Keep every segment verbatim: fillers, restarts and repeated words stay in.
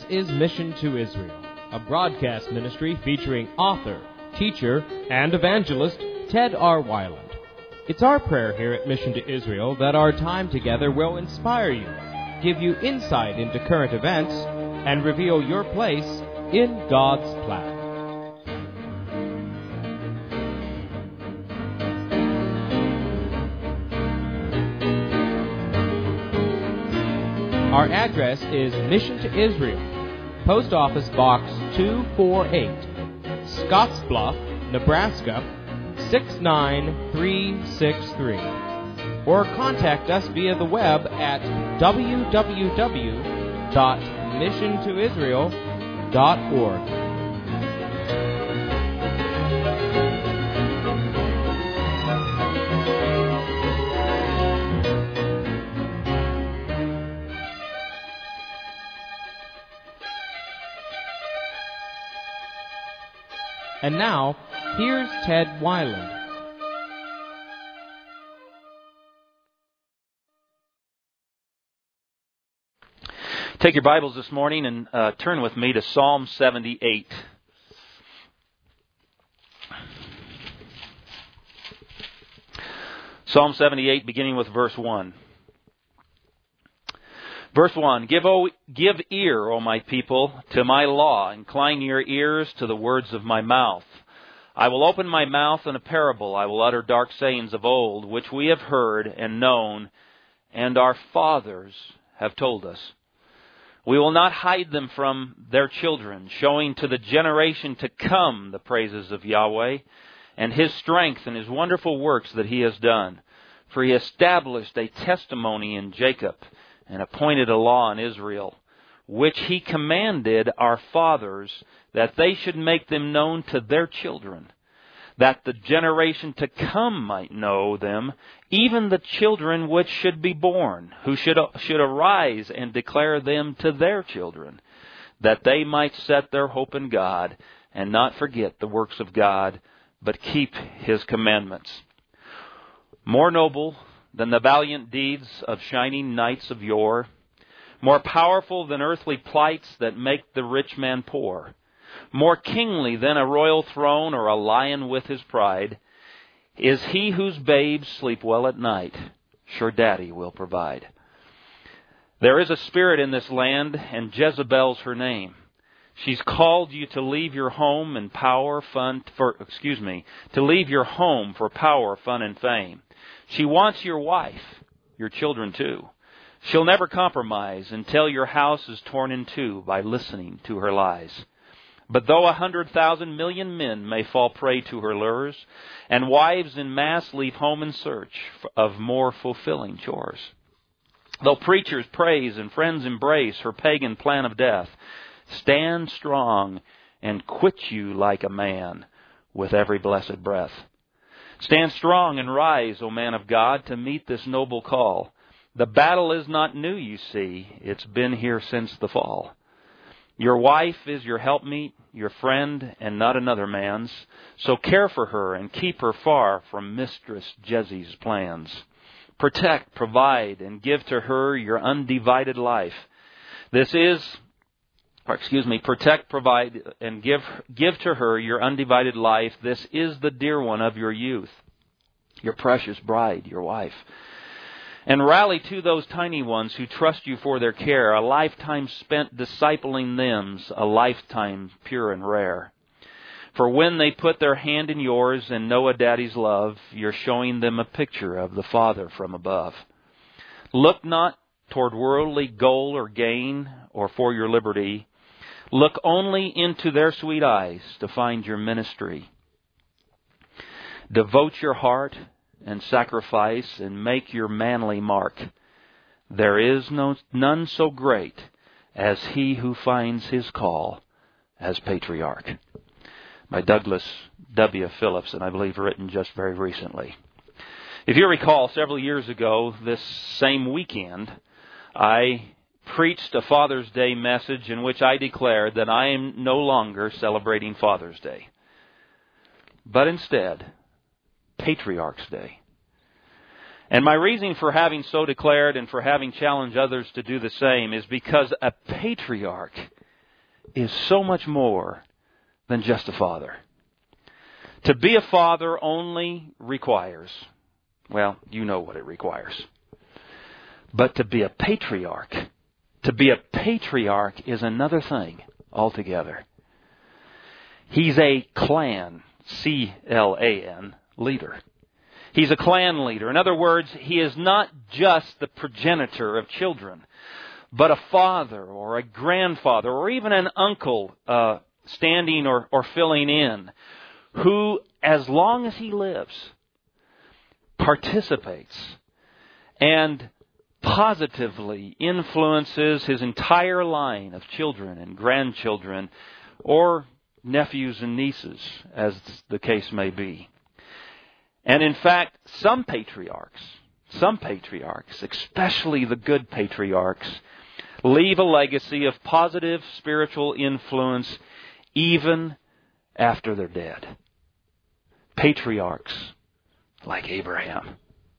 is Mission to Israel, a broadcast ministry featuring author, teacher, and evangelist Ted R. Weiland. It's our prayer here at Mission to Israel that our time together will inspire you, give you insight into current events, and reveal your place in God's plan. Our address is Mission to Israel, Post Office Box two forty-eight, Scottsbluff, Nebraska six nine three six three. Or contact us via the web at w w w dot mission to israel dot org. And now, here's Ted Weiland. Take your Bibles this morning and uh, turn with me to Psalm seventy-eight. Psalm seventy-eight, beginning with verse one. Verse one, Give, o, give ear, O my people, to my law. Incline your ears to the words of my mouth. I will open my mouth in a parable. I will utter dark sayings of old, which we have heard and known, and our fathers have told us. We will not hide them from their children, showing to the generation to come the praises of Yahweh, and His strength and His wonderful works that He has done. For He established a testimony in Jacob, and appointed a law in Israel, which He commanded our fathers, that they should make them known to their children, that the generation to come might know them, even the children which should be born, who should, should arise and declare them to their children, that they might set their hope in God, and not forget the works of God, but keep His commandments. More noble than the valiant deeds of shining knights of yore, more powerful than earthly plights that make the rich man poor, more kingly than a royal throne or a lion with his pride, is he whose babes sleep well at night. Sure daddy will provide. There is a spirit in this land, and Jezebel's her name. She's called you to leave your home and power, fun, for, excuse me, to leave your home for power, fun, and fame. She wants your wife, your children too. She'll never compromise until your house is torn in two by listening to her lies. But though a hundred thousand million men may fall prey to her lures, and wives in mass leave home in search of more fulfilling chores, though preachers praise and friends embrace her pagan plan of death, stand strong and quit you like a man with every blessed breath. Stand strong and rise, O man of God, to meet this noble call. The battle is not new, you see. It's been here since the fall. Your wife is your helpmeet, your friend, and not another man's. So care for her and keep her far from Mistress Jezzy's plans. Protect, provide, and give to her your undivided life. This is... Or excuse me, protect, provide, and give give to her your undivided life. This is the dear one of your youth, your precious bride, your wife. And rally to those tiny ones who trust you for their care, a lifetime spent discipling them's a lifetime pure and rare. For when they put their hand in yours and know a daddy's love, you're showing them a picture of the Father from above. Look not toward worldly goal or gain, or for your liberty. Look only into their sweet eyes to find your ministry. Devote your heart and sacrifice and make your manly mark. There is no, none so great as he who finds his call as patriarch. By Douglas W. Phillips, and I believe written just very recently. If you recall, several years ago, this same weekend, I preached a Father's Day message in which I declared that I am no longer celebrating Father's Day, but instead, Patriarch's Day. And my reason for having so declared and for having challenged others to do the same is because a patriarch is so much more than just a father. To be a father only requires, well, you know what it requires. But to be a patriarch, to be a patriarch is another thing altogether. He's a clan, C L A N, leader. He's a clan leader. In other words, he is not just the progenitor of children, but a father or a grandfather or even an uncle uh, standing or, or filling in, who, as long as he lives, participates and positively influences his entire line of children and grandchildren or nephews and nieces, as the case may be. And in fact, some patriarchs, some patriarchs, especially the good patriarchs, leave a legacy of positive spiritual influence even after they're dead. Patriarchs like Abraham,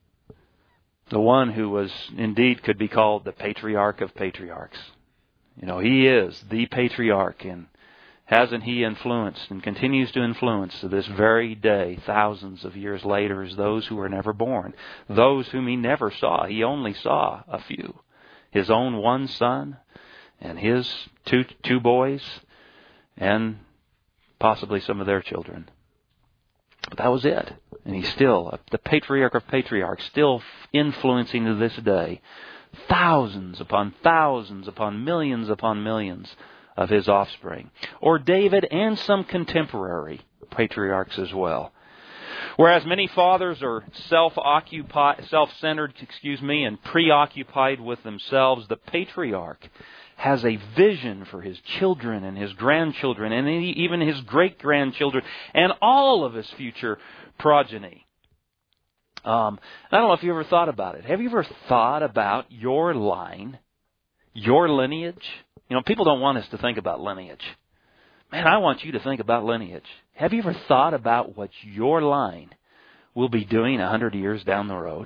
the one who was indeed could be called the patriarch of patriarchs. You know, he is the patriarch, and hasn't he influenced and continues to influence to this very day, thousands of years later, as those who were never born, those whom he never saw. He only saw a few. His own one son and his two two boys and possibly some of their children. But that was it. And he's still the patriarch of patriarchs, still influencing to this day thousands upon thousands upon millions upon millions of his offspring. Or David and some contemporary patriarchs as well. Whereas many fathers are self-occupied, self-centered, excuse me, and preoccupied with themselves, the patriarch has a vision for his children and his grandchildren and even his great-grandchildren and all of his future progeny. Um, I don't know if you ever thought about it. Have you ever thought about your line, your lineage? You know, people don't want us to think about lineage. Man, I want you to think about lineage. Have you ever thought about what your line will be doing a hundred years down the road?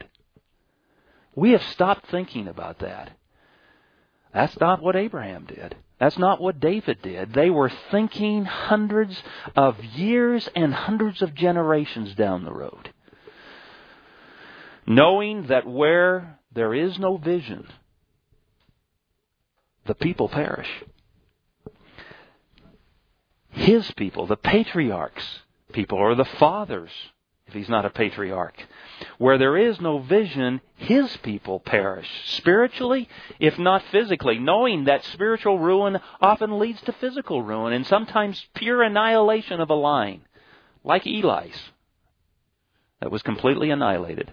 We have stopped thinking about that. That's not what Abraham did. That's not what David did. They were thinking hundreds of years and hundreds of generations down the road. Knowing that where there is no vision, the people perish. His people, the patriarchs' people, or the fathers, if he's not a patriarch. Where there is no vision, his people perish. Spiritually, if not physically, knowing that spiritual ruin often leads to physical ruin and sometimes pure annihilation of a line, like Eli's, that was completely annihilated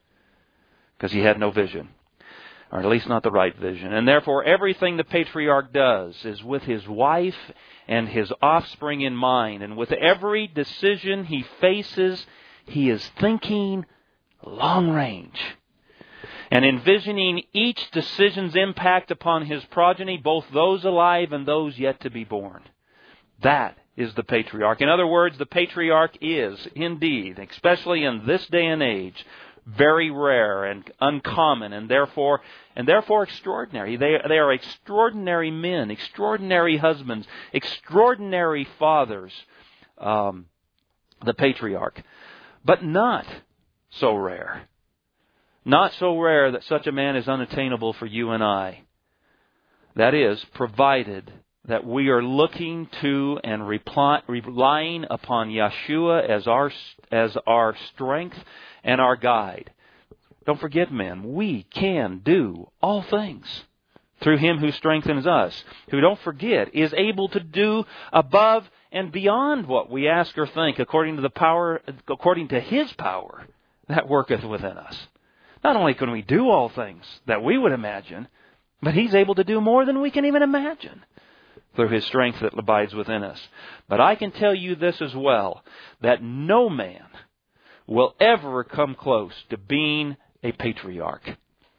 because he had no vision. Or at least not the right vision. And therefore, everything the patriarch does is with his wife and his offspring in mind. And with every decision he faces, he is thinking long range and envisioning each decision's impact upon his progeny, both those alive and those yet to be born. That is the patriarch. In other words, the patriarch is indeed, especially in this day and age, very rare and uncommon, and therefore and therefore extraordinary. They they are extraordinary men, extraordinary husbands, extraordinary fathers. Um, the patriarch, but not so rare, not so rare that such a man is unattainable for you and I. That is, provided that we are looking to and reply, relying upon Yeshua as our as our strength and our guide. Don't forget, men, we can do all things through Him who strengthens us, who, don't forget, is able to do above and beyond what we ask or think, according to the power, according to His power that worketh within us. Not only can we do all things that we would imagine, but He's able to do more than we can even imagine through His strength that abides within us. But I can tell you this as well, that no man will ever come close to being a patriarch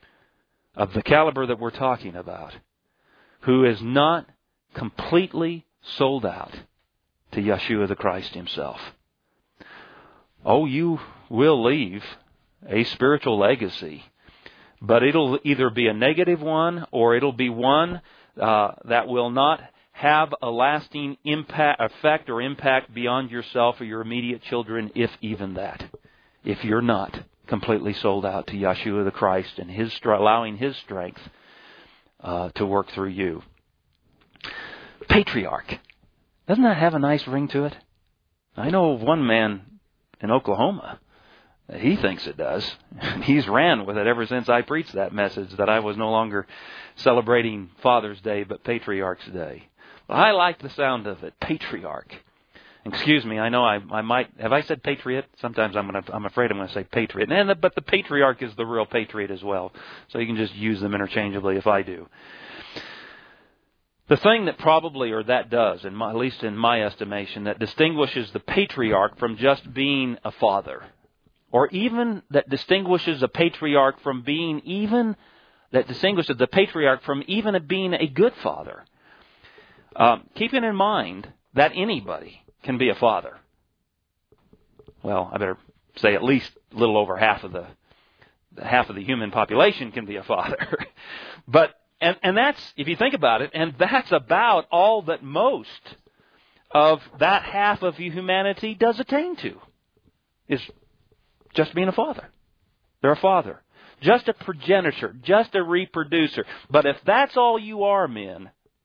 of the caliber that we're talking about, who is not completely sold out to Yeshua the Christ Himself. Oh, you will leave a spiritual legacy, but it'll either be a negative one or it'll be one uh, that will not have a lasting impact, effect or impact beyond yourself or your immediate children, if even that. If you're not completely sold out to Yeshua the Christ and His allowing His strength uh, to work through you. Patriarch. Doesn't that have a nice ring to it? I know of one man in Oklahoma. He thinks it does. He's ran with it ever since I preached that message that I was no longer celebrating Father's Day, but Patriarch's Day. Well, I like the sound of it. Patriarch. Excuse me, I know I, I might... Have I said patriot? Sometimes I'm gonna, I'm afraid I'm going to say patriot. And the, but the patriarch is the real patriot as well. So you can just use them interchangeably if I do. The thing that probably, or that does, in my, at least in my estimation, that distinguishes the patriarch from just being a father, or even that distinguishes a patriarch from being even, that distinguishes the patriarch from even being a good father. Um, keeping in mind that anybody can be a father. Well, I better say at least a little over half of the half of the human population can be a father. But and and that's, if you think about it, and that's about all that most of that half of humanity does attain to, is just being a father. They're a father. Just a progenitor. Just a reproducer. But if that's all you are, men,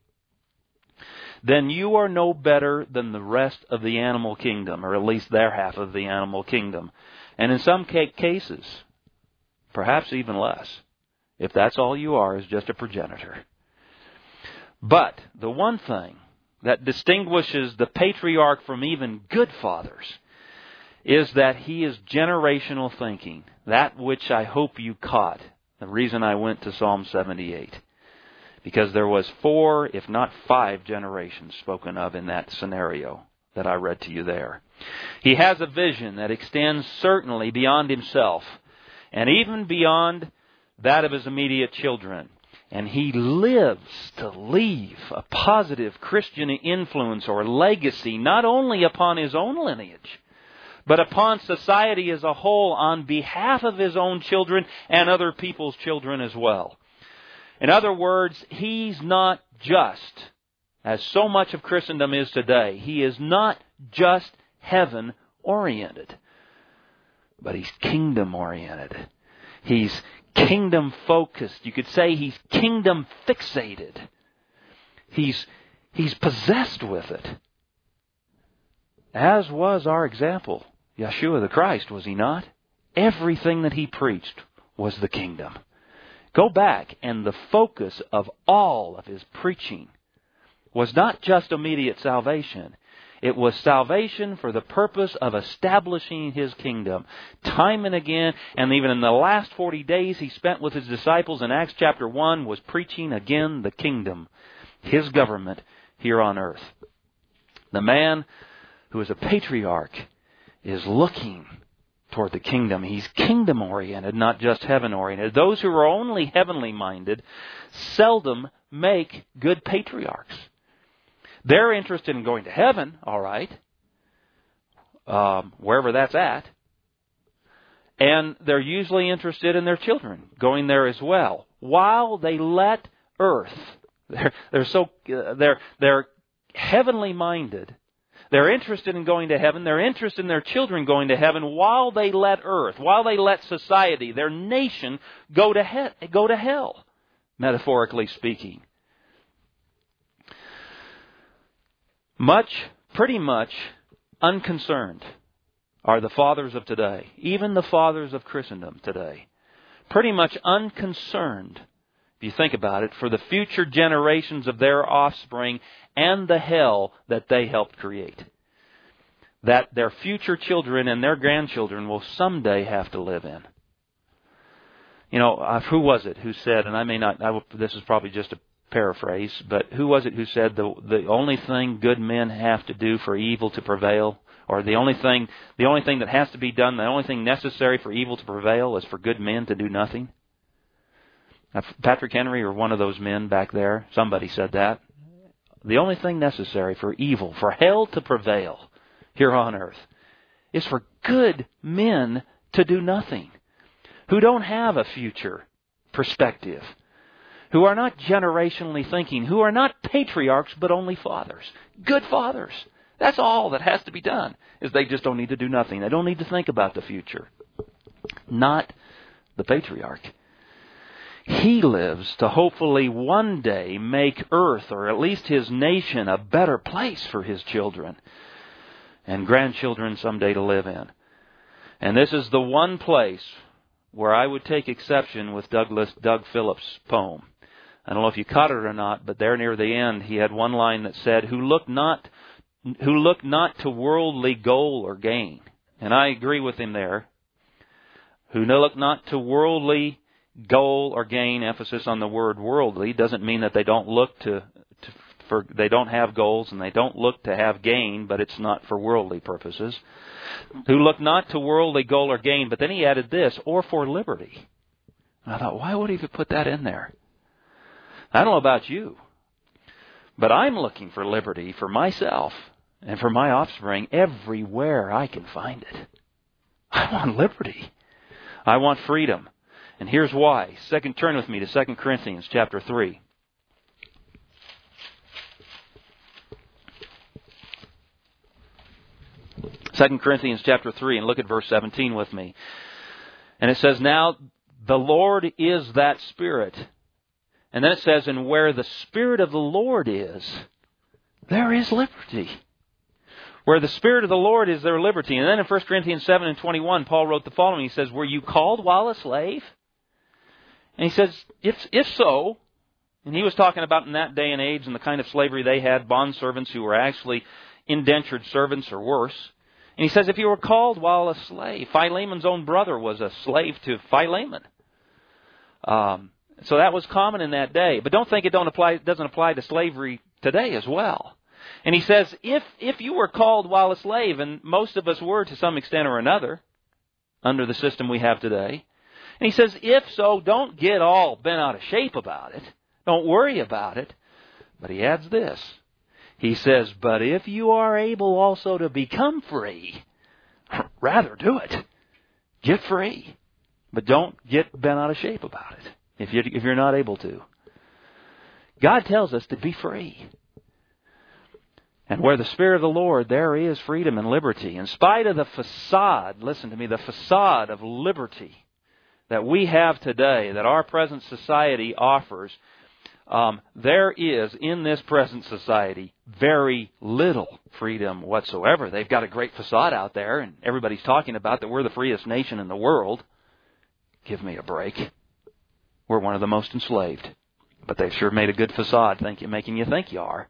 then you are no better than the rest of the animal kingdom, or at least their half of the animal kingdom. And in some cases, perhaps even less, if that's all you are, is just a progenitor. But the one thing that distinguishes the patriarch from even good fathers is that he is generational thinking, that which I hope you caught, the reason I went to Psalm seventy-eight. Because there was four, if not five, generations spoken of in that scenario that I read to you there. He has a vision that extends certainly beyond himself, and even beyond that of his immediate children. And he lives to leave a positive Christian influence or legacy, not only upon his own lineage, but upon society as a whole, on behalf of his own children and other people's children as well. In other words, he's not just, as so much of Christendom is today, he is not just heaven-oriented, but he's kingdom-oriented. He's kingdom-focused. You could say he's kingdom-fixated. He's, he's possessed with it. As was our example, Yeshua the Christ, was he not? Everything that he preached was the kingdom. Go back, and the focus of all of his preaching was not just immediate salvation. It was salvation for the purpose of establishing his kingdom. Time and again, and even in the last forty days he spent with his disciples in Acts chapter one, was preaching again the kingdom, his government here on earth. The man who is a patriarch is looking toward the kingdom. He's kingdom-oriented, not just heaven-oriented. Those who are only heavenly-minded seldom make good patriarchs. They're interested in going to heaven, all right, um, wherever that's at. And they're usually interested in their children going there as well, while they let earth. They're they're so uh, they're they're heavenly-minded. They're interested in going to heaven. They're interested in their children going to heaven while they let earth, while they let society, their nation, go to he- go to hell, metaphorically speaking. Much, pretty much unconcerned are the fathers of today, even the fathers of Christendom today. Pretty much unconcerned, if you think about it, for the future generations of their offspring and the hell that they helped create. That their future children and their grandchildren will someday have to live in. You know, uh, who was it who said, and I may not, I will, this is probably just a paraphrase, but who was it who said the the only thing good men have to do for evil to prevail, or the only thing the only thing that has to be done, the only thing necessary for evil to prevail is for good men to do nothing? Now, Patrick Henry, or one of those men back there, somebody said that. The only thing necessary for evil, for hell to prevail here on earth, is for good men to do nothing, who don't have a future perspective, who are not generationally thinking, who are not patriarchs but only fathers, good fathers. That's all that has to be done, is they just don't need to do nothing. They don't need to think about the future. Not the patriarch. He lives to hopefully one day make earth, or at least his nation, a better place for his children and grandchildren someday to live in. And this is the one place where I would take exception with Douglas, Doug Phillips' poem. I don't know if you caught it or not, but there near the end he had one line that said, "Who look not, who look not to worldly goal or gain." And I agree with him there. Who look not to worldly goal or gain, emphasis on the word worldly, doesn't mean that they don't look to, to for they don't have goals and they don't look to have gain, but it's not for worldly purposes. Who look not to worldly goal or gain, but then he added this, or for liberty. And I thought, why would he put that in there? I don't know about you, but I'm looking for liberty for myself and for my offspring everywhere I can find it. I want liberty. I want freedom. And here's why. Second, turn with me to Second Corinthians chapter three. Second Corinthians chapter three, and look at verse seventeen with me. And it says, "Now the Lord is that Spirit." And then it says, "And where the Spirit of the Lord is, there is liberty." Where the Spirit of the Lord is, there liberty. And then in First Corinthians seven and twenty-one, Paul wrote the following. He says, "Were you called while a slave?" And he says, if, if so, and he was talking about in that day and age and the kind of slavery they had, bondservants who were actually indentured servants or worse. And he says, if you were called while a slave, Philemon's own brother was a slave to Philemon. Um, so that was common in that day. But don't think it don't apply, it doesn't apply to slavery today as well. And he says, if if you were called while a slave, and most of us were to some extent or another, under the system we have today. And he says, if so, don't get all bent out of shape about it. Don't worry about it. But he adds this. He says, but if you are able also to become free, rather do it. Get free. But don't get bent out of shape about it if you if you're not able to. God tells us to be free. And where the Spirit of the Lord, there is freedom and liberty. In spite of the facade, listen to me, the facade of liberty that we have today, that our present society offers, um, there is, in this present society, very little freedom whatsoever. They've got a great facade out there, and everybody's talking about that we're the freest nation in the world. Give me a break. We're one of the most enslaved. But they've sure made a good facade, think you, making you think you are.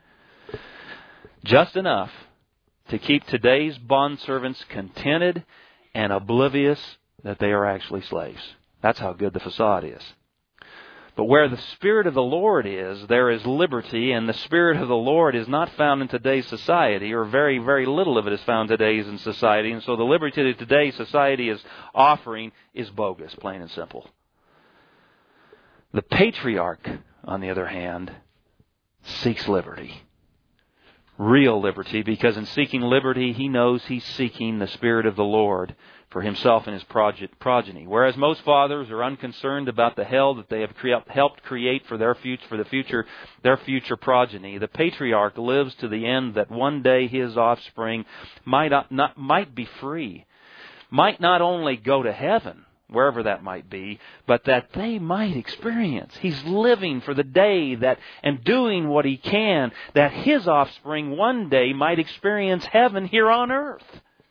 Just enough to keep today's bondservants contented and oblivious that they are actually slaves. That's how good the facade is. But where the Spirit of the Lord is, there is liberty, and the Spirit of the Lord is not found in today's society, or very, very little of it is found today's in society, and so the liberty that today's society is offering is bogus, plain and simple. The patriarch, on the other hand, seeks liberty. Real liberty, because in seeking liberty, he knows he's seeking the Spirit of the Lord for himself and his progeny. Whereas most fathers are unconcerned about the hell that they have cre- helped create for their future, for the future, their future progeny, the patriarch lives to the end that one day his offspring might not, not might be free, might not only go to heaven, wherever that might be, but that they might experience. He's living for the day that, and doing what he can, that his offspring one day might experience heaven here on earth.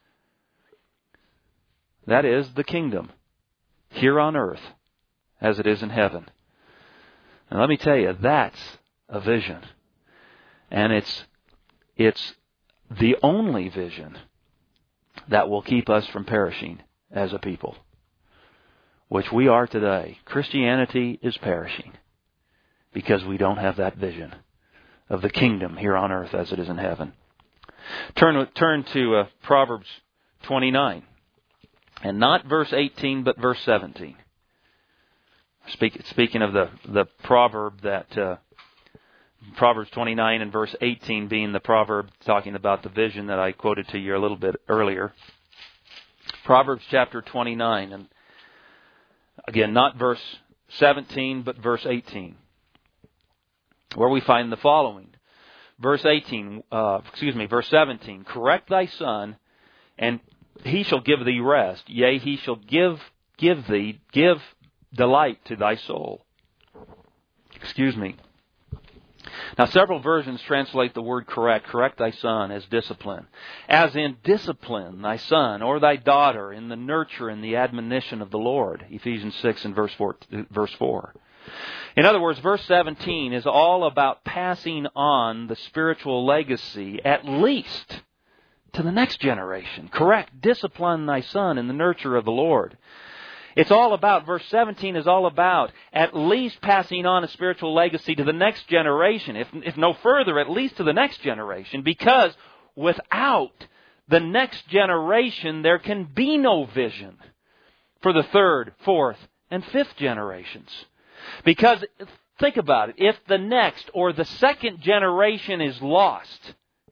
That is the kingdom here on earth as it is in heaven. And let me tell you, that's a vision. And it's, it's the only vision that will keep us from perishing as a people, which we are today. Christianity is perishing because we don't have that vision of the kingdom here on earth as it is in heaven. Turn, turn to uh, Proverbs twenty-nine. And not verse eighteen, but verse seventeen. Speak, speaking of the, the proverb that, uh, Proverbs twenty-nine and verse eighteen being the proverb talking about the vision that I quoted to you a little bit earlier. Proverbs chapter twenty-nine, and again, not verse seventeen, but verse eighteen, where we find the following. Verse eighteen, uh, excuse me, verse seventeen, correct thy son, and he shall give thee rest. Yea, he shall give, give thee, give delight to thy soul. Excuse me. Now, several versions translate the word correct, correct thy son, as discipline. As in discipline thy son or thy daughter in the nurture and the admonition of the Lord. Ephesians six and verse four. Verse four. In other words, verse seventeen is all about passing on the spiritual legacy, at least to the next generation. Correct, discipline thy son in the nurture of the Lord. It's all about, verse seventeen is all about at least passing on a spiritual legacy to the next generation. If, if no further, at least to the next generation. Because without the next generation, there can be no vision for the third, fourth, and fifth generations. Because, think about it, if the next or the second generation is lost,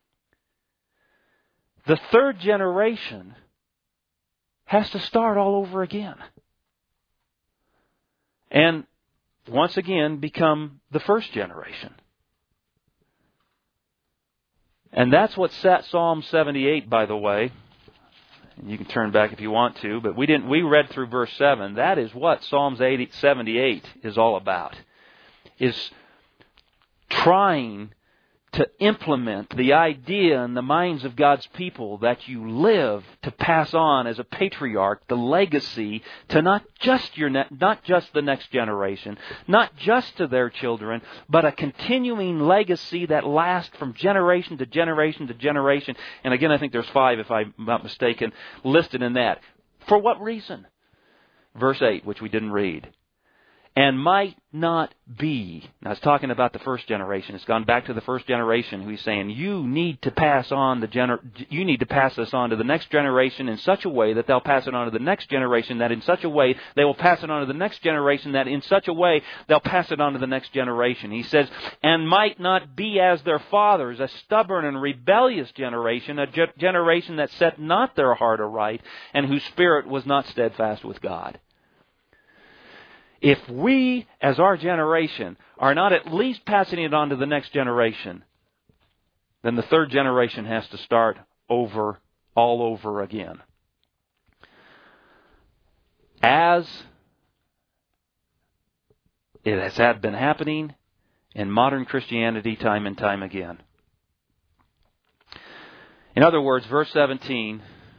the third generation has to start all over again. And once again become the first generation. And that's what set Psalm seventy-eight, by the way. And you can turn back if you want to, but we didn't. We read through verse seven. That is what Psalms seventy-eight is all about. Is trying to implement the idea in the minds of God's people that you live to pass on as a patriarch the legacy to not just your ne- not just the next generation, not just to their children, but a continuing legacy that lasts from generation to generation to generation. And again, I think there's five, if I'm not mistaken, listed in that. For what reason? Verse eight, which we didn't read. And might not be. Now, it's talking about the first generation. It's gone back to the first generation who he's saying, you need to pass on the gener- you need to pass this on to the next generation in such a way that they'll pass it on to the next generation, that in such a way they will pass it on to the next generation, that in such a way they'll pass it on to the next generation. He says, and might not be as their fathers, a stubborn and rebellious generation, a ge- generation that set not their heart aright, and whose spirit was not steadfast with God. If we, as our generation, are not at least passing it on to the next generation, then the third generation has to start over, all over again. As it has had been happening in modern Christianity time and time again. In other words, verse seventeen...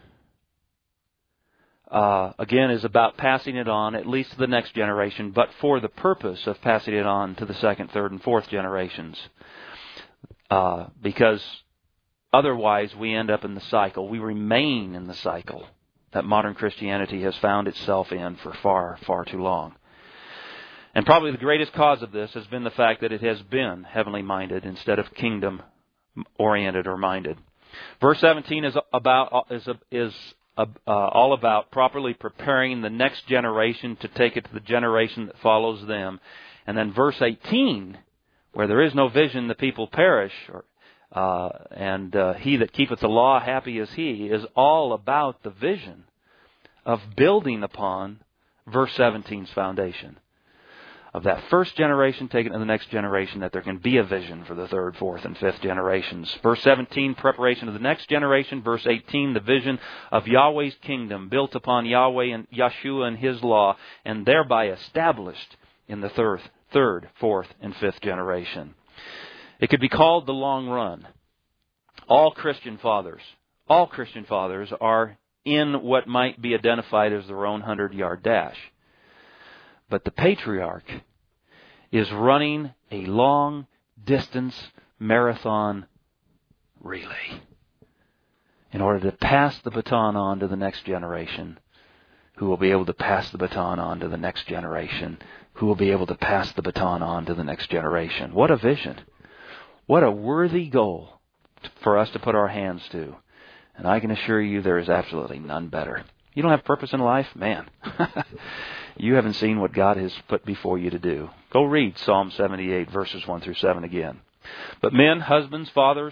Uh, again, is about passing it on, at least to the next generation, but for the purpose of passing it on to the second, third, and fourth generations. Uh, because otherwise we end up in the cycle. We remain in the cycle that modern Christianity has found itself in for far, far too long. And probably the greatest cause of this has been the fact that it has been heavenly minded instead of kingdom oriented or minded. Verse seventeen is about is is Uh, uh, all about properly preparing the next generation to take it to the generation that follows them. And then verse eighteen, where there is no vision, the people perish, or, uh, and uh, he that keepeth the law, happy is he, is all about the vision of building upon verse seventeen's foundation. Of that first generation taken to the next generation, that there can be a vision for the third, fourth, and fifth generations. Verse seventeen, preparation of the next generation. Verse eighteen, the vision of Yahweh's kingdom, built upon Yahweh and Yeshua and His law, and thereby established in the third, third, fourth, and fifth generation. It could be called the long run. All Christian fathers, all Christian fathers are in what might be identified as their own hundred-yard dash. But the patriarch is running a long-distance marathon relay in order to pass the baton on to the next generation, who will be able to pass the baton on to the next generation, who will be able to pass the baton on to the next generation. What a vision. What a worthy goal for us to put our hands to. And I can assure you there is absolutely none better. You don't have purpose in life? Man, you haven't seen what God has put before you to do. Go read Psalm seventy-eight, verses one through seven again. But men, husbands, fathers,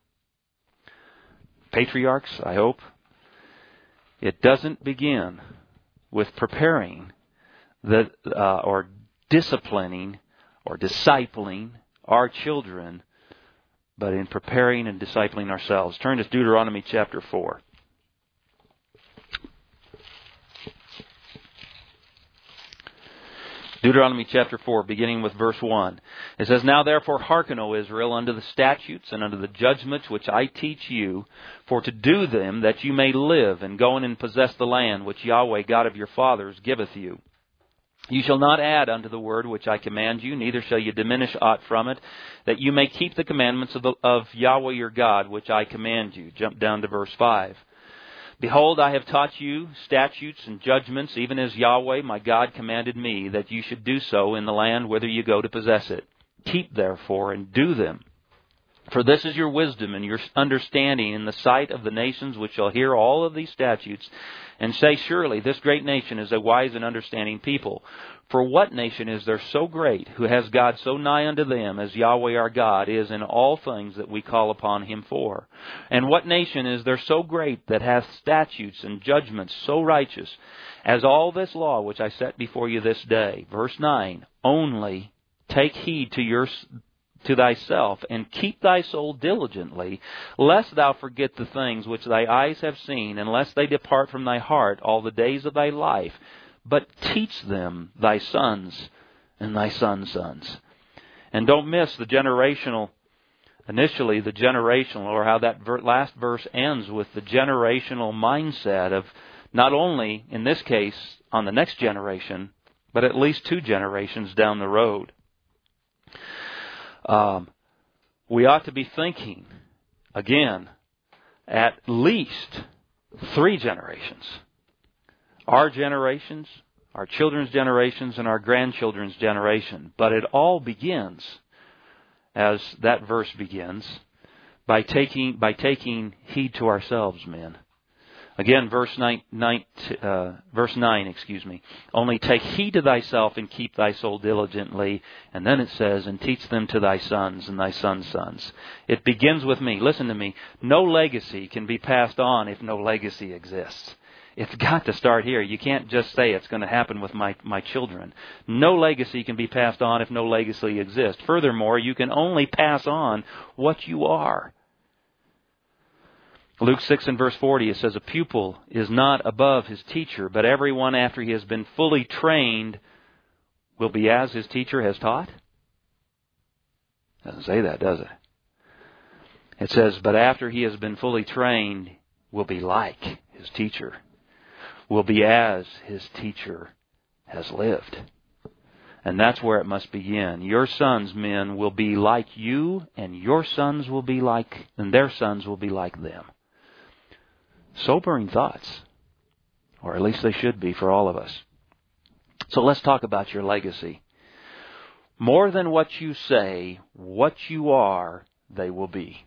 patriarchs, I hope, it doesn't begin with preparing the uh, or disciplining or discipling our children, but in preparing and discipling ourselves. Turn to Deuteronomy chapter four. Deuteronomy chapter four, beginning with verse one. It says, Now therefore hearken, O Israel, unto the statutes and unto the judgments which I teach you, for to do them, that you may live, and go in and possess the land which Yahweh God of your fathers giveth you. You shall not add unto the word which I command you, neither shall you diminish aught from it, that you may keep the commandments of, the, of Yahweh your God, which I command you. Jump down to verse five. Behold, I have taught you statutes and judgments, even as Yahweh my God commanded me, that you should do so in the land whither you go to possess it. Keep therefore and do them. For this is your wisdom and your understanding in the sight of the nations which shall hear all of these statutes, and say, Surely this great nation is a wise and understanding people. For what nation is there so great, who has God so nigh unto them, as Yahweh our God is in all things that we call upon Him for? And what nation is there so great, that hath statutes and judgments so righteous, as all this law which I set before you this day? Verse nine, Only take heed to your to thyself, and keep thy soul diligently, lest thou forget the things which thy eyes have seen, and lest they depart from thy heart all the days of thy life. But teach them thy sons and thy sons' sons. And don't miss the generational, initially the generational, or how that ver- last verse ends with the generational mindset of not only, in this case, on the next generation, but at least two generations down the road. Um, we ought to be thinking, again, at least three generations. Our generations, our children's generations, and our grandchildren's generation. But it all begins, as that verse begins, by taking by taking heed to ourselves, men. Again, verse nine, nine, uh, verse nine, excuse me. Only take heed to thyself and keep thy soul diligently. And then it says, and teach them to thy sons and thy sons' sons. It begins with me. Listen to me. No legacy can be passed on if no legacy exists. It's got to start here. You can't just say it's going to happen with my, my children. No legacy can be passed on if no legacy exists. Furthermore, you can only pass on what you are. Luke six and verse forty, it says, A pupil is not above his teacher, but everyone after he has been fully trained will be as his teacher has taught. Doesn't say that, does it? It says, but after he has been fully trained, will be like his teacher. Will be as his teacher has lived. And that's where it must begin. Your sons, men, will be like you, and your sons will be like, and their sons will be like them. Sobering thoughts. Or at least they should be for all of us. So let's talk about your legacy. More than what you say, what you are, they will be.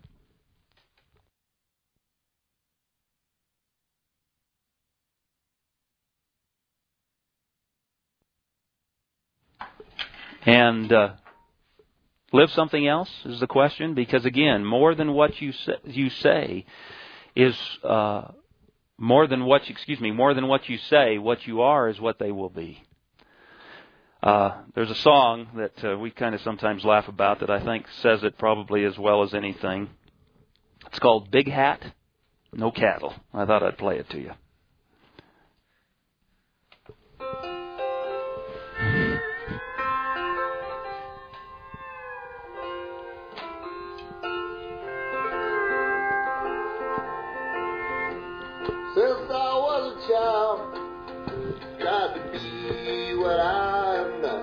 And uh, live something else is the question, because again, more than what you say, you say is uh, more than what you, excuse me, more than what you say, what you are is what they will be. Uh, there's a song that uh, we kind of sometimes laugh about that I think says it probably as well as anything. It's called Big Hat, No Cattle. I thought I'd play it to you. Since I was a child, tried to be what I am now.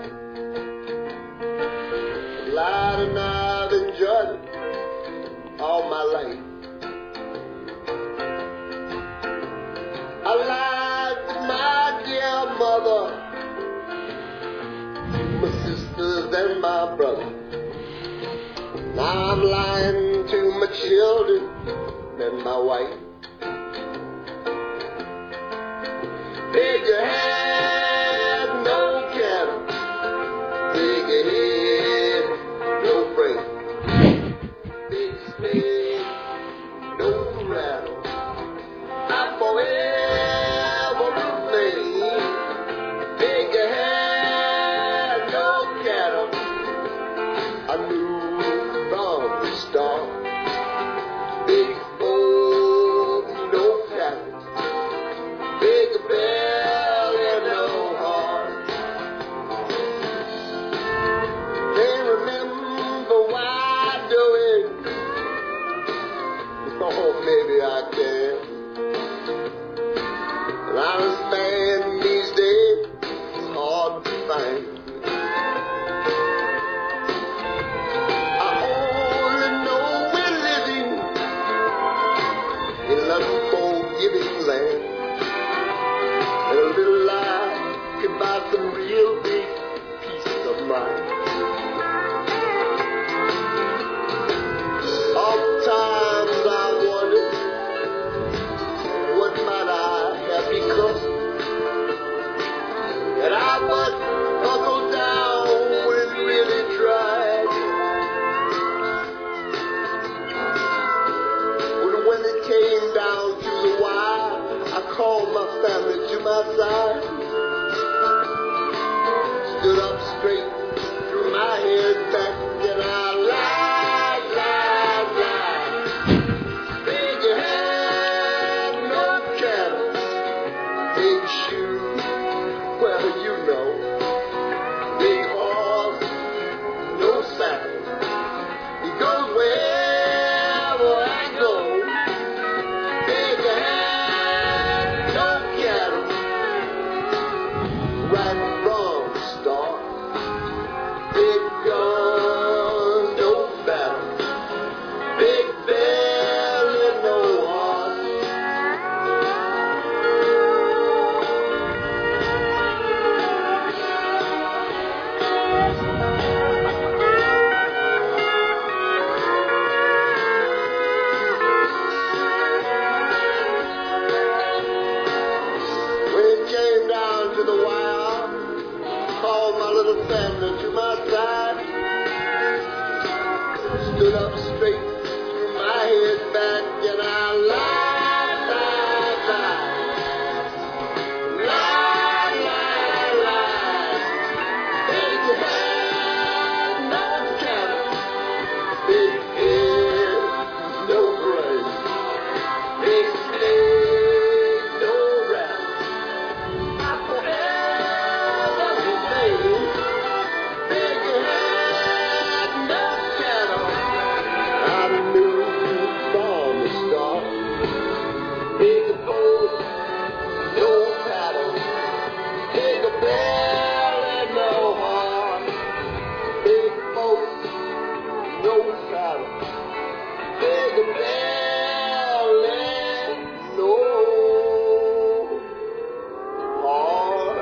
Lied and I've enjoyed it all my life. I lied to my dear mother, my sisters and my brother. Now I'm lying to my children and my wife. Bigger head, no cattle. Bigger head, no freight. Big spade, no rattle. I forever remain. Bigger head, no I knew from the start. Big boat, no cabin, big belly, no heart. Can't remember why do it. Oh, maybe I can. An honest man these days is hard to find. I only know we're living in an unforgiving land. And a little lie can buy some real big peace of mind. Oftentimes I wonder, what might I have become? And I was buckled down when it really tried. But when it came down to the wire, I called my family to my side. Stood up straight, threw my head back, and I lied, lied, lied. Big hat, no cattle, big shoes, well you know. Big horse, no saddle. He goes wherever I go. Big hat, no cattle, right from the start. Big guns, no battle. Big belly, no heart. When it came down to the wire, called my little family to my side. Stood up straight, threw my head back, and I lied, lied, lied. Lied, lied, lied. Big hat, no cattle. Big head, no brain. Big snake, no rat. I forever remain. Big hat, no cattle. I knew from the start. Big boat, no paddle. Big belly, no heart. Big boat, no paddle. Big belly, no heart.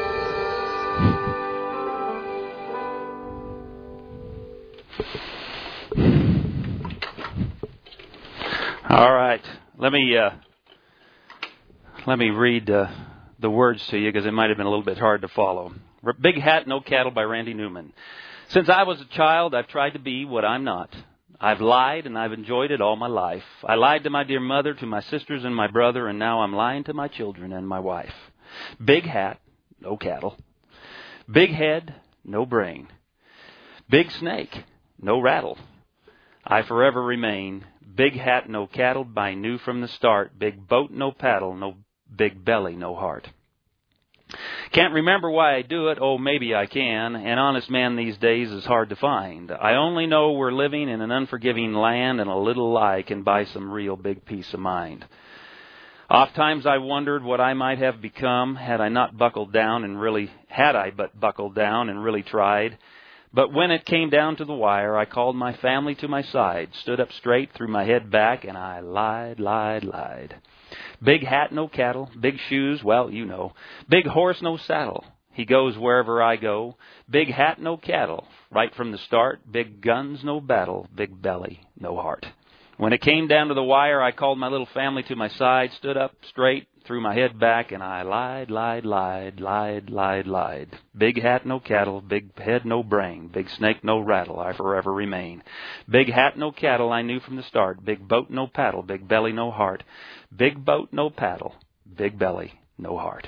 All right. Let me uh, let me read uh, the words to you because it might have been a little bit hard to follow. R- Big Hat, No Cattle by Randy Newman. Since I was a child, I've tried to be what I'm not. I've lied and I've enjoyed it all my life. I lied to my dear mother, to my sisters and my brother, and now I'm lying to my children and my wife. Big hat, no cattle. Big head, no brain. Big snake, no rattle. I forever remain. Big hat, no cattle, I knew from the start. Big boat, no paddle, no big belly, no heart. Can't remember why I do it, oh maybe I can. An honest man these days is hard to find. I only know we're living in an unforgiving land, and a little lie can buy some real big peace of mind. Oft times I wondered what I might have become had I not buckled down and really, had I but buckled down and really tried. But when it came down to the wire, I called my family to my side, stood up straight, threw my head back, and I lied, lied, lied. Big hat, no cattle. Big shoes, well, you know. Big horse, no saddle. He goes wherever I go. Big hat, no cattle. Right from the start, big guns, no battle. Big belly, no heart. When it came down to the wire, I called my little family to my side, stood up straight, threw my head back, and I lied, lied, lied, lied, lied, lied. Big hat, no cattle. Big head, no brain. Big snake, no rattle. I forever remain. Big hat, no cattle. I knew from the start. Big boat, no paddle. Big belly, no heart. Big boat, no paddle. Big belly, no heart.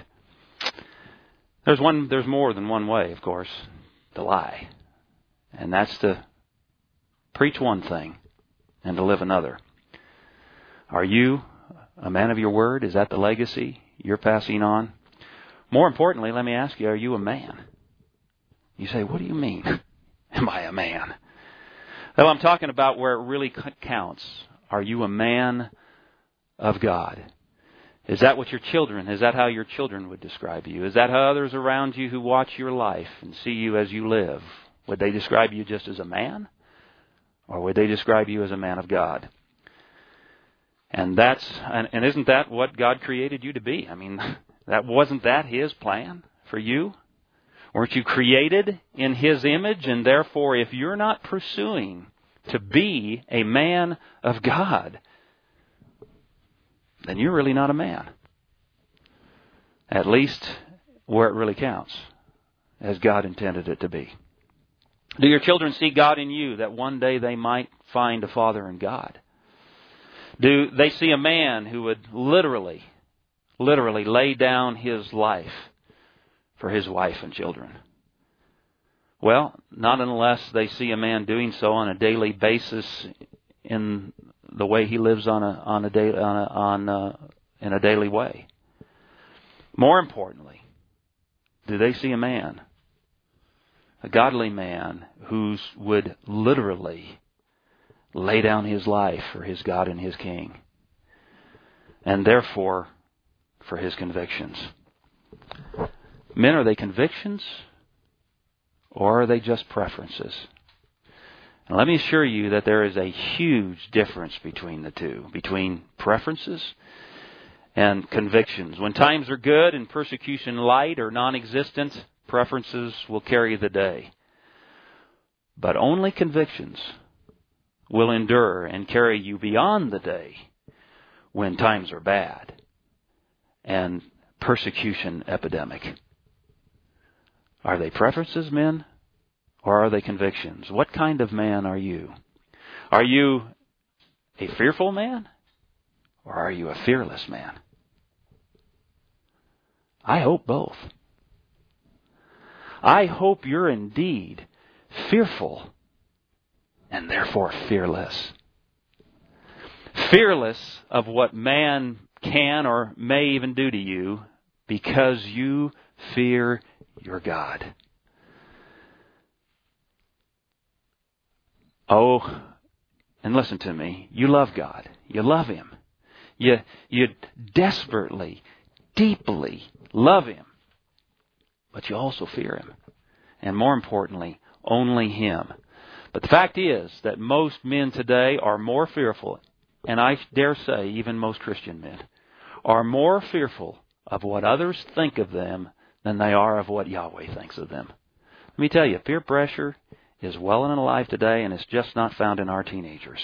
There's one. There's more than one way, of course, to lie, and that's to preach one thing and to live another. Are you a man of your word? Is that the legacy you're passing on? More importantly, let me ask you, are you a man? You say, what do you mean? Am I a man? Well, I'm talking about where it really counts. Are you a man of God? Is that what your children, is that how your children would describe you? Is that how others around you who watch your life and see you as you live, would they describe you just as a man? Or would they describe you as a man of God? And that's, and, and isn't that what God created you to be? I mean, that wasn't that His plan for you? Weren't you created in His image? And therefore, if you're not pursuing to be a man of God, then you're really not a man. At least where it really counts, as God intended it to be. Do your children see God in you, that one day they might find a father in God? Do they see a man who would literally, literally lay down his life for his wife and children? Well, not unless they see a man doing so on a daily basis in the way he lives on a on a day on a, on a, in a daily way. More importantly, do they see a man, a godly man, who would literally lay down his life for his God and his King, and therefore for his convictions? Men, are they convictions, or are they just preferences? And let me assure you that there is a huge difference between the two, between preferences and convictions. When times are good and persecution light or non-existent, preferences will carry the day. But only convictions will endure and carry you beyond the day when times are bad and persecution epidemic. Are they preferences, men? Or are they convictions? What kind of man are you? Are you a fearful man? Or are you a fearless man? I hope both. I hope you're indeed fearful and therefore fearless. Fearless of what man can or may even do to you because you fear your God. Oh, and listen to me. You love God. You love Him. You, you desperately, deeply love Him. But you also fear Him. And more importantly, only Him. But the fact is that most men today are more fearful, and I dare say even most Christian men, are more fearful of what others think of them than they are of what Yahweh thinks of them. Let me tell you, peer pressure is well and alive today, and it's just not found in our teenagers.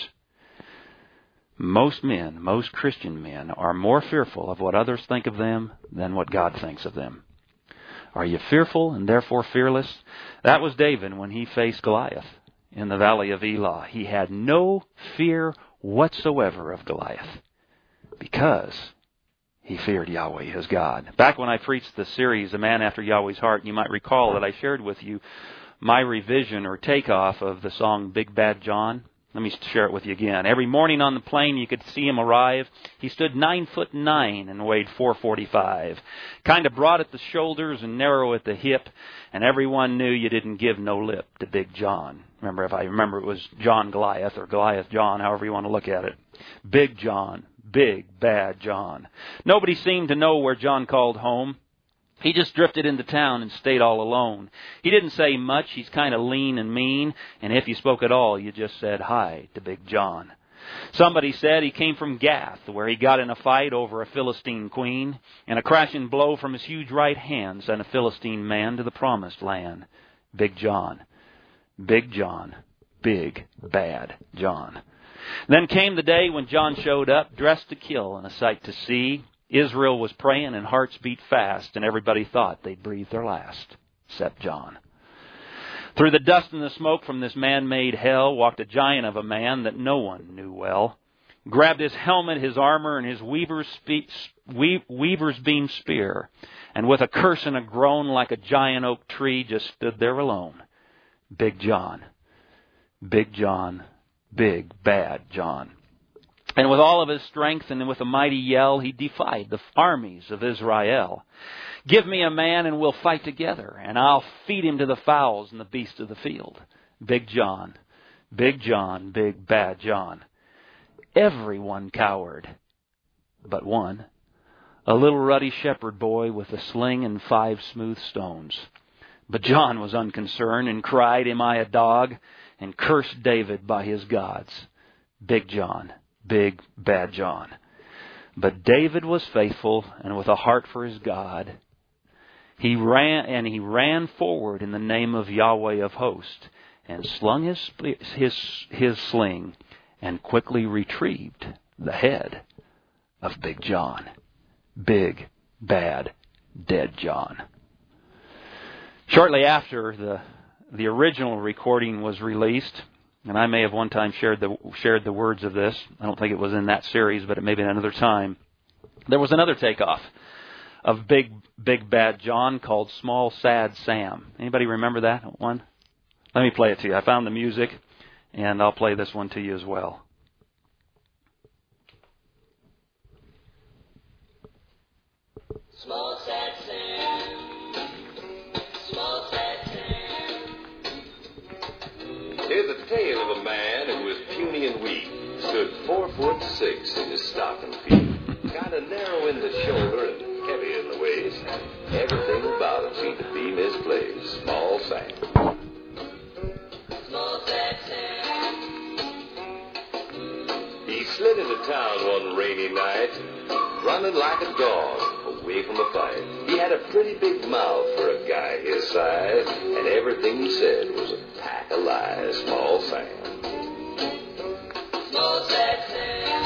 Most men, most Christian men, are more fearful of what others think of them than what God thinks of them. Are you fearful and therefore fearless? That was David when he faced Goliath in the valley of Elah. He had no fear whatsoever of Goliath because he feared Yahweh, his God. Back when I preached the series, A Man After Yahweh's Heart, you might recall that I shared with you my revision or takeoff of the song Big Bad John. Let me share it with you again. Every morning on the plane, you could see him arrive. He stood nine foot nine and weighed four forty-five. Kind of broad at the shoulders and narrow at the hip, and everyone knew you didn't give no lip to Big John. Remember, if I remember, it was John Goliath or Goliath John, however you want to look at it. Big John, Big Bad John. Nobody seemed to know where John called home. He just drifted into town and stayed all alone. He didn't say much. He's kind of lean and mean. And if you spoke at all, you just said hi to Big John. Somebody said he came from Gath, where he got in a fight over a Philistine queen. And a crashing blow from his huge right hand sent a Philistine man to the promised land. Big John. Big John. Big Bad John. Then came the day when John showed up, dressed to kill and a sight to see. Israel was praying and hearts beat fast, and everybody thought they'd breathe their last, except John. Through the dust and the smoke from this man-made hell walked a giant of a man that no one knew well. Grabbed his helmet, his armor, and his weaver's, spe- we- weaver's beam spear, and with a curse and a groan like a giant oak tree just stood there alone. Big John. Big John. big, bad John. And with all of his strength and with a mighty yell, he defied the armies of Israel. Give me a man and we'll fight together, and I'll feed him to the fowls and the beasts of the field. Big John, big John, big bad John. Everyone cowered, but one, a little ruddy shepherd boy with a sling and five smooth stones. But John was unconcerned and cried, "Am I a dog?" and cursed David by his gods. Big John, big bad John. But David was faithful and with a heart for his God. He ran and he ran forward in the name of Yahweh of hosts and slung his his his sling and quickly retrieved the head of Big John. Big, bad, dead John. Shortly after the the original recording was released, and I may have one time shared the shared the words of this. I don't think it was in that series, but it may be another time. There was another takeoff of Big, Big Bad John called Small Sad Sam. Anybody remember that one? Let me play it to you. I found the music, and I'll play this one to you as well. Small sad Sam, small sad Sam. Here's a tale of a man who was puny and weak, stood four foot six in his stocking feet, kind of narrow in the shoulder and heavy in the waist. Everything about him seemed to be misplaced. Small Sam. Small sad Sam. He slid into town one rainy night, running like a dog away from a fight. He had a pretty big mouth for a guy his size, and everything he said was a pack of lies. Small Sam. Small sad Sam.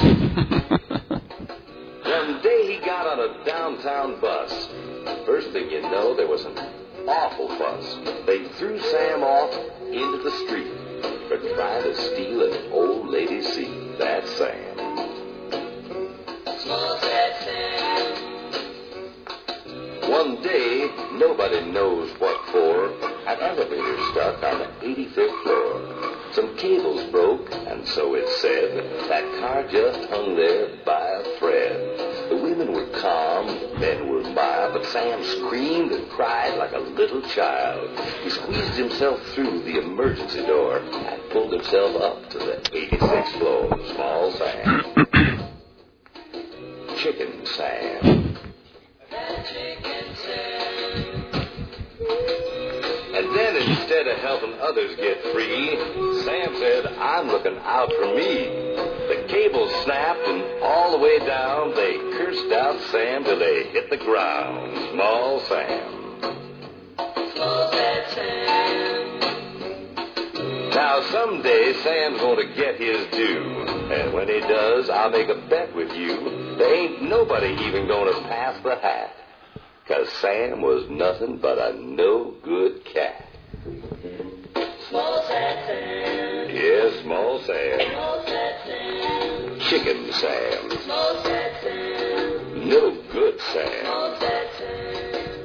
One day he got on a downtown bus. First thing you know, there was an awful fuss. They threw Sam off into the street for trying to steal an old lady's seat. That's Sam. Small sad Sam. One day, nobody knows what for, an elevator stuck on the eighty-fifth floor. Some cables broke, and so it said, that car just hung there by a thread. The women were calm, the men were mild, but Sam screamed and cried like a little child. He squeezed himself through the emergency door and pulled himself up to the eighty-sixth floor. Small Sam. Chicken Sam. Chicken Sam. And then instead of helping others get free, Sam said, I'm looking out for me. The cables snapped and all the way down, they cursed out Sam till they hit the ground. Small Sam. Small sad Sam. Now someday Sam's going to get his due. And when he does, I'll make a bet with you. There ain't nobody even going to pass the hat. 'Cause Sam was nothing but a no-good cat. Small sad Sam. Yeah, Small Sam. Small sad Sam. Chicken Sam. Small sad Sam. No good Sam. Small sad Sam.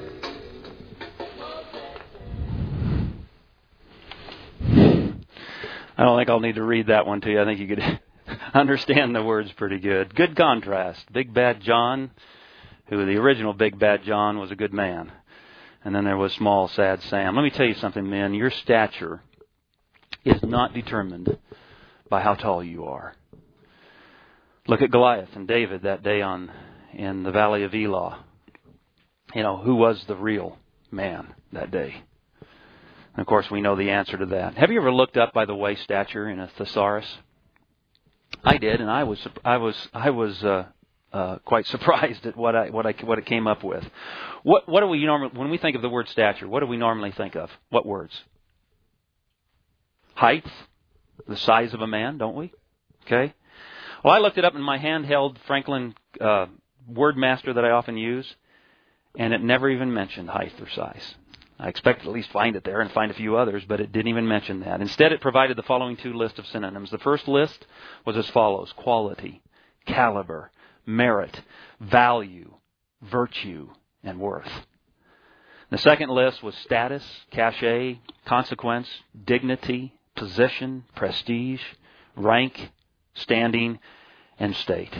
I don't think I'll need to read that one to you. I think you could understand the words pretty good. Good contrast. Big Bad John, who the original Big Bad John was a good man. And then there was Small Sad Sam. Let me tell you something, men. Your stature is not determined by how tall you are. Look at Goliath and David that day on in the Valley of Elah. You know, who was the real man that day? And of course, we know the answer to that. Have you ever looked up, by the way, stature in a thesaurus? I did, and I was I was I was uh, uh, quite surprised at what I what I what it came up with. What what do we normally when we think of the word stature? What do we normally think of? What words? Height, the size of a man, don't we? Okay. Well, I looked it up in my handheld Franklin uh, Wordmaster that I often use, and it never even mentioned height or size. I expect to at least find it there and find a few others, but it didn't even mention that. Instead, it provided the following two lists of synonyms. The first list was as follows: quality, caliber, merit, value, virtue, and worth. The second list was status, cachet, consequence, dignity, position, prestige, rank, standing, and state.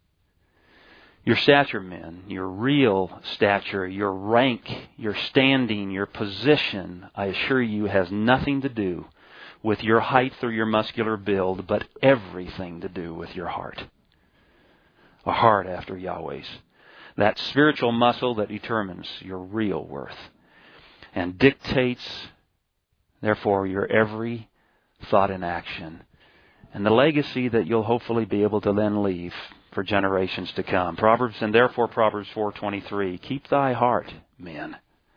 Your stature, men, your real stature, your rank, your standing, your position, I assure you, has nothing to do with your height or your muscular build, but everything to do with your heart. A heart after Yahweh's. That spiritual muscle that determines your real worth and dictates, therefore, your every thought and action, and the legacy that you'll hopefully be able to then leave for generations to come. Proverbs, and therefore Proverbs four twenty-three, keep thy heart, men,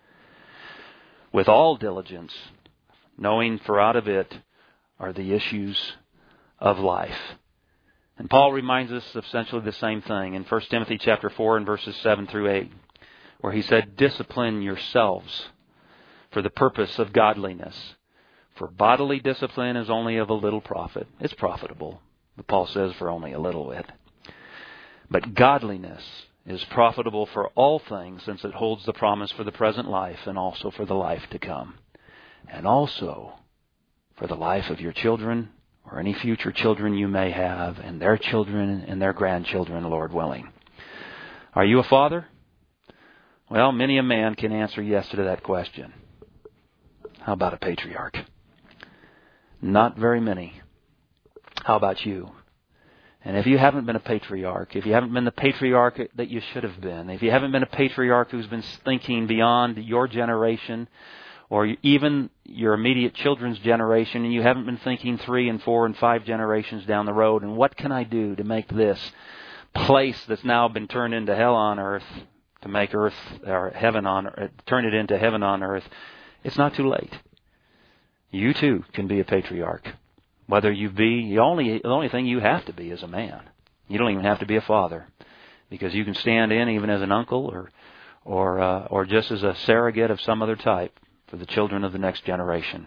with all diligence, knowing for out of it are the issues of life. And Paul reminds us of essentially the same thing in First Timothy chapter four and verses seven through eight, where he said, discipline yourselves for the purpose of godliness. For bodily discipline is only of a little profit. It's profitable, but Paul says for only a little bit. But godliness is profitable for all things, since it holds the promise for the present life and also for the life to come. And also for the life of your children or any future children you may have, and their children and their grandchildren, Lord willing. Are you a father? Well, many a man can answer yes to that question. How about a patriarch? Not very many. How about you? And if you haven't been a patriarch, if you haven't been the patriarch that you should have been, if you haven't been a patriarch who's been thinking beyond your generation or even your immediate children's generation, and you haven't been thinking three and four and five generations down the road, and what can I do to make this place that's now been turned into hell on earth, to make earth or heaven on earth, turn it into heaven on earth, it's not too late. You too can be a patriarch. Whether you be, the only, the only thing you have to be is a man. You don't even have to be a father, because you can stand in even as an uncle or or uh, or just as a surrogate of some other type for the children of the next generation.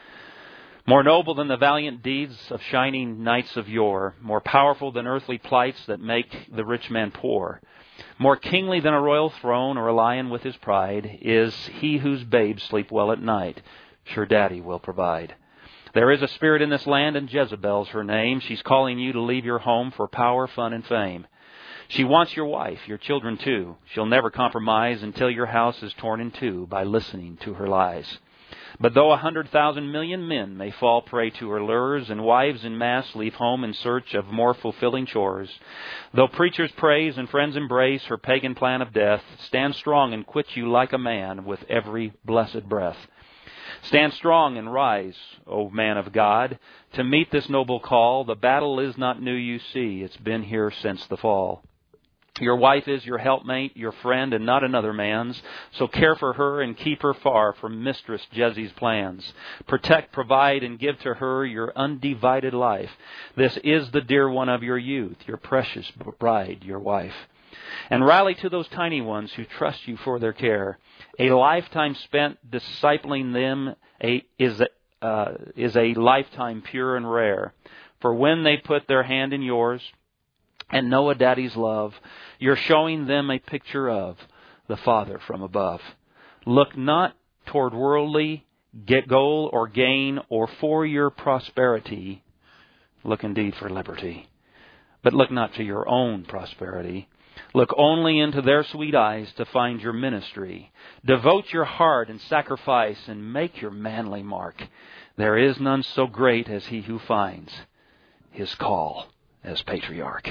More noble than the valiant deeds of shining knights of yore, more powerful than earthly plights that make the rich man poor, more kingly than a royal throne or a lion with his pride, is he whose babes sleep well at night. Sure Daddy will provide. There is a spirit in this land, and Jezebel's her name. She's calling you to leave your home for power, fun, and fame. She wants your wife, your children too. She'll never compromise until your house is torn in two by listening to her lies. But though a hundred thousand million men may fall prey to her lures, and wives en masse leave home in search of more fulfilling chores, though preachers praise and friends embrace her pagan plan of death, stand strong and quit you like a man with every blessed breath. Stand strong and rise, O man of God, to meet this noble call. The battle is not new, you see. It's been here since the fall. Your wife is your helpmate, your friend, and not another man's. So care for her and keep her far from Mistress Jezzie's plans. Protect, provide, and give to her your undivided life. This is the dear one of your youth, your precious bride, your wife. And rally to those tiny ones who trust you for their care. A lifetime spent discipling them a, is, a, uh, is a lifetime pure and rare. For when they put their hand in yours and know a daddy's love, you're showing them a picture of the Father from above. Look not toward worldly get goal or gain or for your prosperity. Look indeed for liberty. But look not to your own prosperity. Look only into their sweet eyes to find your ministry. Devote your heart and sacrifice and make your manly mark. There is none so great as he who finds his call as patriarch.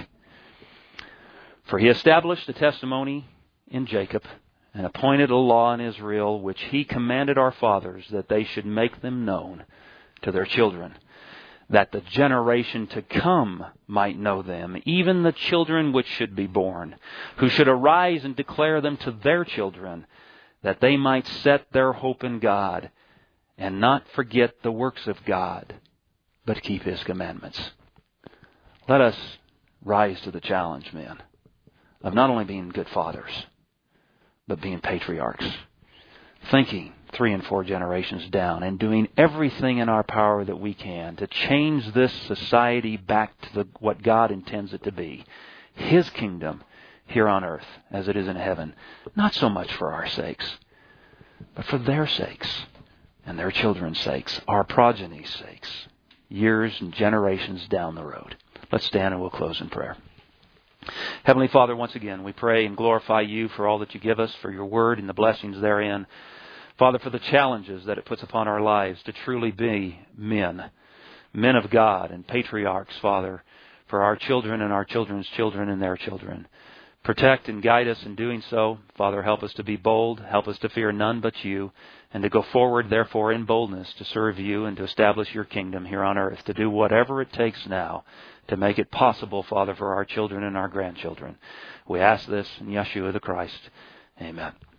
For he established a testimony in Jacob and appointed a law in Israel, which he commanded our fathers that they should make them known to their children, that the generation to come might know them, even the children which should be born, who should arise and declare them to their children, that they might set their hope in God and not forget the works of God, but keep his commandments. Let us rise to the challenge, men, of not only being good fathers, but being patriarchs, thinking three and four generations down and doing everything in our power that we can to change this society back to the, what God intends it to be. His kingdom here on earth as it is in heaven. Not so much for our sakes, but for their sakes and their children's sakes, our progeny's sakes. years and generations down the road. Let's stand and we'll close in prayer. Heavenly Father, once again, we pray and glorify you for all that you give us, for your word and the blessings therein. Father, for the challenges that it puts upon our lives to truly be men, men of God and patriarchs, Father, for our children and our children's children and their children. Protect and guide us in doing so. Father, help us to be bold. Help us to fear none but you, and to go forward, therefore, in boldness to serve you and to establish your kingdom here on earth, to do whatever it takes now to make it possible, Father, for our children and our grandchildren. We ask this in Yeshua the Christ. Amen.